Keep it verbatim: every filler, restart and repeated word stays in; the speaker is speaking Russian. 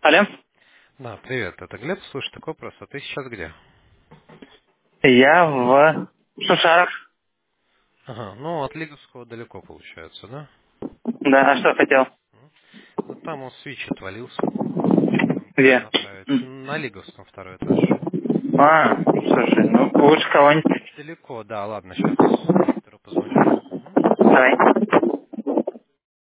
Алло. Да, привет, это Глеб. Слушай, такой вопрос, а ты сейчас где? Я в Шушарах. Ага, ну от Лиговского далеко получается, да? Да, а что хотел? Ну там он свич отвалился, там тебя Где? направить. М. На Лиговском второй этаж. А, слушай, ну лучше кого-нибудь. Далеко, да, ладно, сейчас директору позвоню. Мгм. Давай.